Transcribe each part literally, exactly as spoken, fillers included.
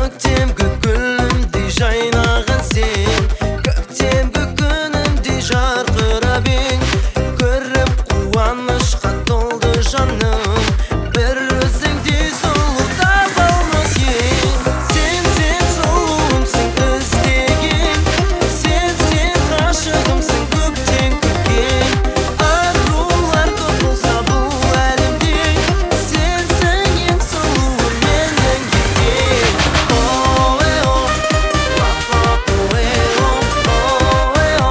көктемгі гүлімдей жайнаған сен, көктемгі күнімдей жарқырап ең, көріп қуанышқа толды жаным, бір өзіңдей сұлу таба алмас ең. Сен, сен сұлуымсың іздеген, сен, сен ғашығымсың көктен көкке. Арулар көп болса бұл әлемде, сенсің ең сұлуы менен кеткен. О-э-о, о-э-о, о-э-о,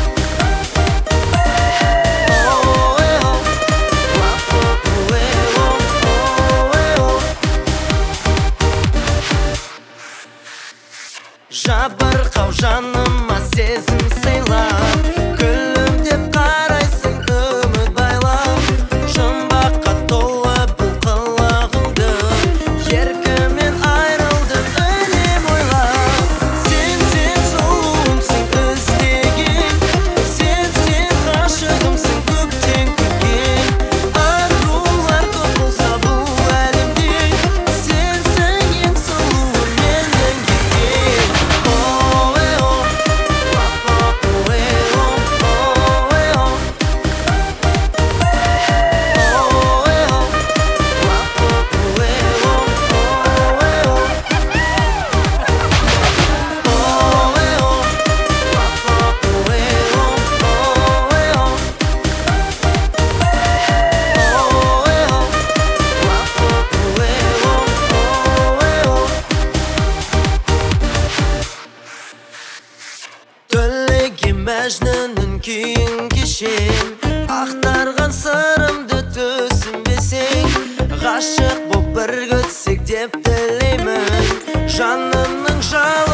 жабырқау жаныма сезім сыйлап, күлімдеп қарайсың үміт байлап, жұмбаққа толы бұл қылығыңды еркімен айрылды үнем ойлап. Сен, сен сұлуымсың іздеген, сен, сен ғашығымсың көктен көкке. Арулар көп болса бұл әлемде, сенсің ең сұлуы менен кеткен. О-э-о, о-э-о, о-э-о, төлеген мәжнүннің күйін кешем, ақтарған сырымды түсінбесең, ғашық боп біргітсек деп тілеймін, жанымның жалы